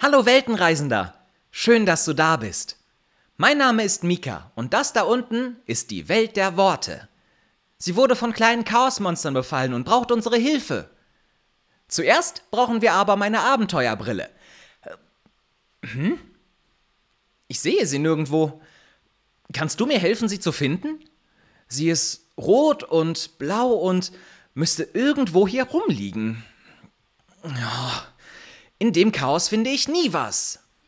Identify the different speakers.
Speaker 1: Hallo Weltenreisender, schön, dass du da bist. Mein Name ist Mika und das da unten ist die Welt der Worte. Sie wurde von kleinen Chaosmonstern befallen und braucht unsere Hilfe. Zuerst brauchen wir aber meine Abenteuerbrille. Ich sehe sie nirgendwo. Kannst du mir helfen, sie zu finden? Sie ist rot und blau und müsste irgendwo hier rumliegen. In dem Chaos finde ich nie was.